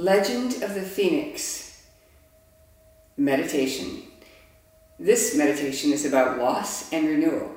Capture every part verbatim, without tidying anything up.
Legend of the Phoenix meditation. This meditation is about loss and renewal,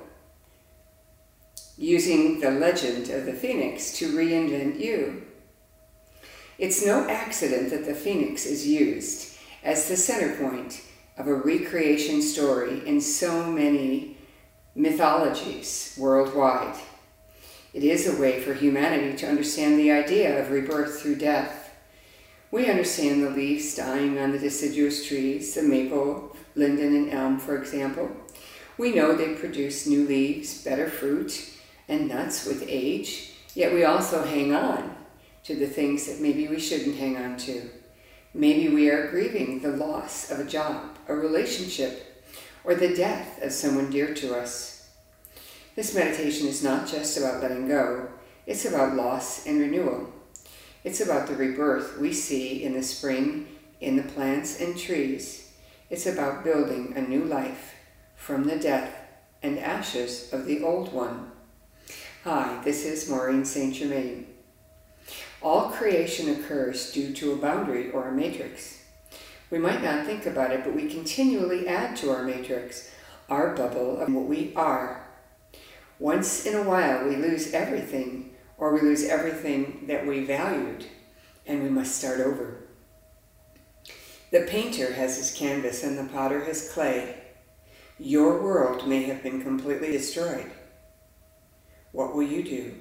using the legend of the phoenix to reinvent you. It's no accident that the phoenix is used as the center point of a recreation story in so many mythologies worldwide. It is a way for humanity to understand the idea of rebirth through death. We understand the leaves dying on the deciduous trees, the maple, linden, and elm, for example. We know they produce new leaves, better fruit, and nuts with age, yet we also hang on to the things that maybe we shouldn't hang on to. Maybe we are grieving the loss of a job, a relationship, or the death of someone dear to us. This meditation is not just about letting go, it's about loss and renewal. It's about the rebirth we see in the spring, in the plants and trees. It's about building a new life from the death and ashes of the old one. Hi, this is Maureen Saint Germain. All creation occurs due to a boundary or a matrix. We might not think about it, but we continually add to our matrix, our bubble of what we are. Once in a while we lose everything, or we lose everything that we valued, and we must start over. The painter has his canvas and the potter his clay. Your world may have been completely destroyed. What will you do?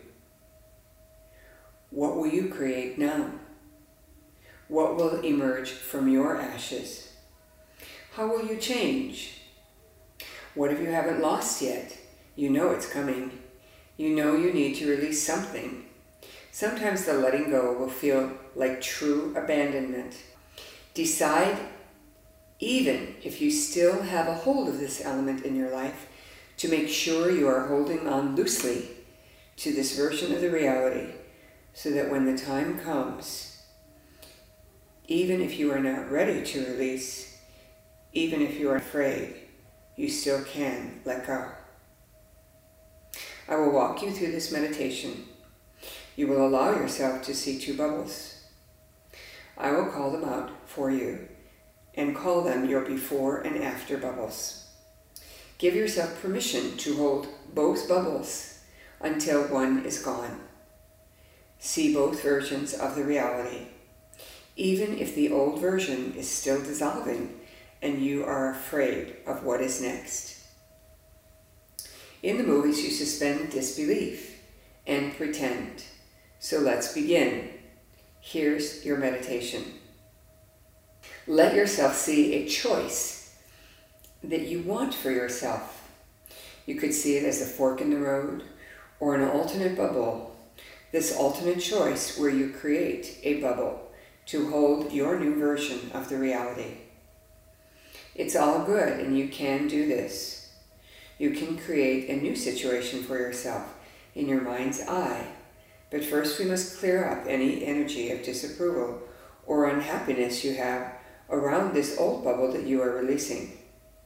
What will you create now? What will emerge from your ashes? How will you change? What if you haven't lost yet? You know it's coming. You know you need to release something. Sometimes the letting go will feel like true abandonment. Decide, even if you still have a hold of this element in your life, to make sure you are holding on loosely to this version of the reality, so that when the time comes, even if you are not ready to release, even if you are afraid, you still can let go. I will walk you through this meditation. You will allow yourself to see two bubbles. I will call them out for you and call them your before and after bubbles. Give yourself permission to hold both bubbles until one is gone. See both versions of the reality, even if the old version is still dissolving and you are afraid of what is next. In the movies, you suspend disbelief and pretend. So let's begin. Here's your meditation. Let yourself see a choice that you want for yourself. You could see it as a fork in the road or an alternate bubble. This alternate choice where you create a bubble to hold your new version of the reality. It's all good, and you can do this. You can create a new situation for yourself in your mind's eye. But first we must clear up any energy of disapproval or unhappiness you have around this old bubble that you are releasing.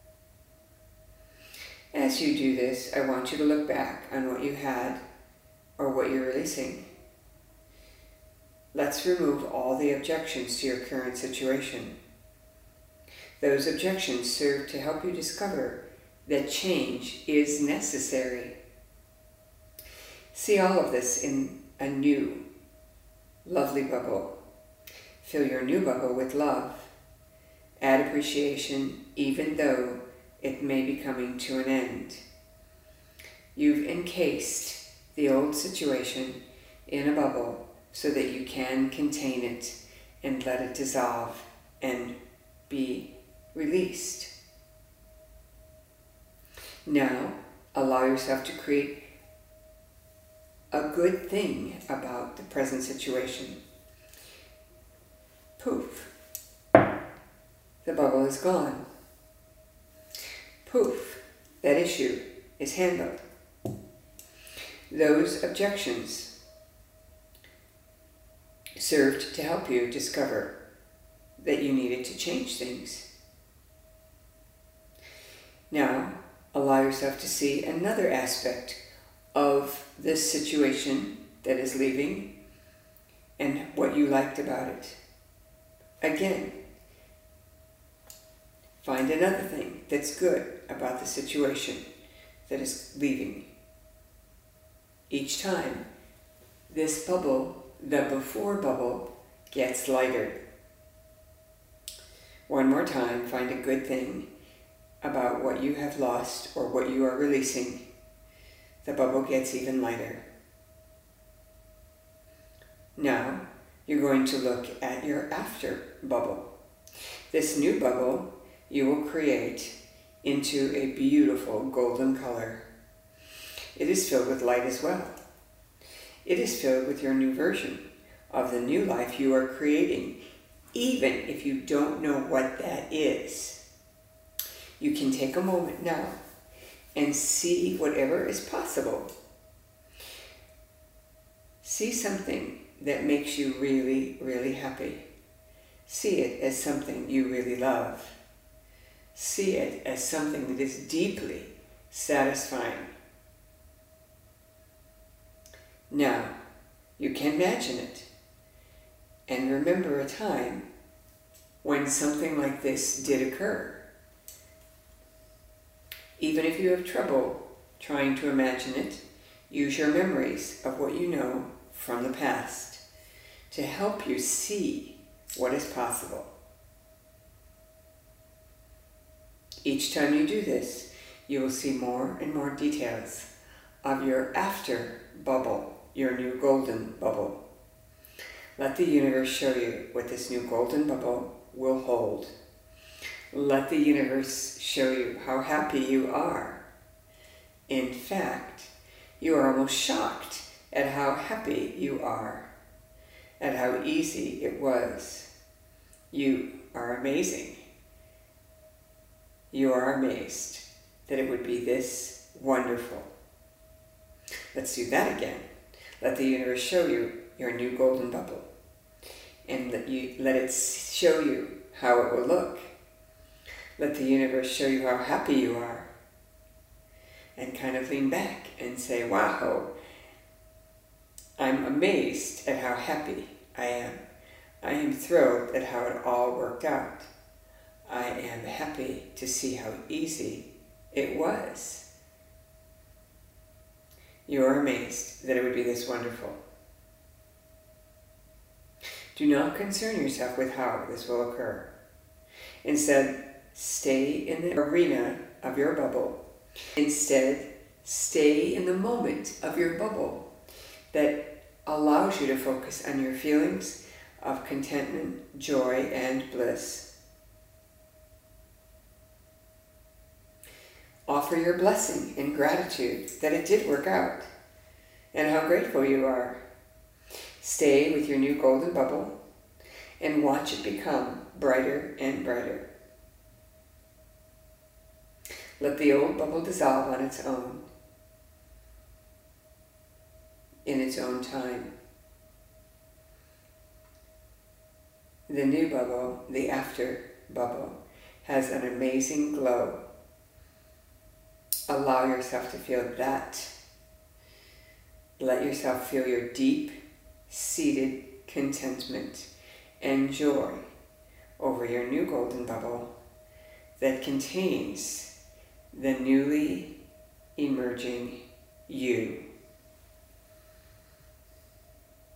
As you do this, I want you to look back on what you had or what you're releasing. Let's remove all the objections to your current situation. Those objections serve to help you discover that change is necessary. See all of this in a new, lovely bubble. Fill your new bubble with love. Add appreciation, even though it may be coming to an end. You've encased the old situation in a bubble so that you can contain it and let it dissolve and be released. Now, allow yourself to create a good thing about the present situation. Poof. The bubble is gone. Poof. That issue is handled. Those objections served to help you discover that you needed to change things. Now, allow yourself to see another aspect of this situation that is leaving and what you liked about it. Again, find another thing that's good about the situation that is leaving. Each time, this bubble, the before bubble, gets lighter. One more time, find a good thing about what you have lost or what you are releasing. The bubble gets even lighter. Now, you're going to look at your after bubble. This new bubble you will create into a beautiful golden color. It is filled with light as well. It is filled with your new version of the new life you are creating, even if you don't know what that is. You can take a moment now and see whatever is possible. See something that makes you really, really happy. See it as something you really love. See it as something that is deeply satisfying. Now, you can imagine it and remember a time when something like this did occur. Even if you have trouble trying to imagine it, use your memories of what you know from the past to help you see what is possible. Each time you do this, you will see more and more details of your after bubble, your new golden bubble. Let the universe show you what this new golden bubble will hold. Let the universe show you how happy you are. In fact, you are almost shocked at how happy you are, at how easy it was. You are amazing. You are amazed that it would be this wonderful. Let's do that again. Let the universe show you your new golden bubble, and let, you, let it show you how it will look. Let the universe show you how happy you are, and kind of lean back and say, wow, I'm amazed at how happy I am. I am thrilled at how it all worked out. I am happy to see how easy it was. You are amazed that it would be this wonderful. Do not concern yourself with how this will occur. Instead, stay in the arena of your bubble. Instead, stay in the moment of your bubble that allows you to focus on your feelings of contentment, joy, and bliss. Offer your blessing and gratitude that it did work out and how grateful you are. Stay with your new golden bubble and watch it become brighter and brighter. Let the old bubble dissolve on its own, in its own time. The new bubble, the after bubble, has an amazing glow. Allow yourself to feel that. Let yourself feel your deep-seated contentment and joy over your new golden bubble that contains the newly emerging you.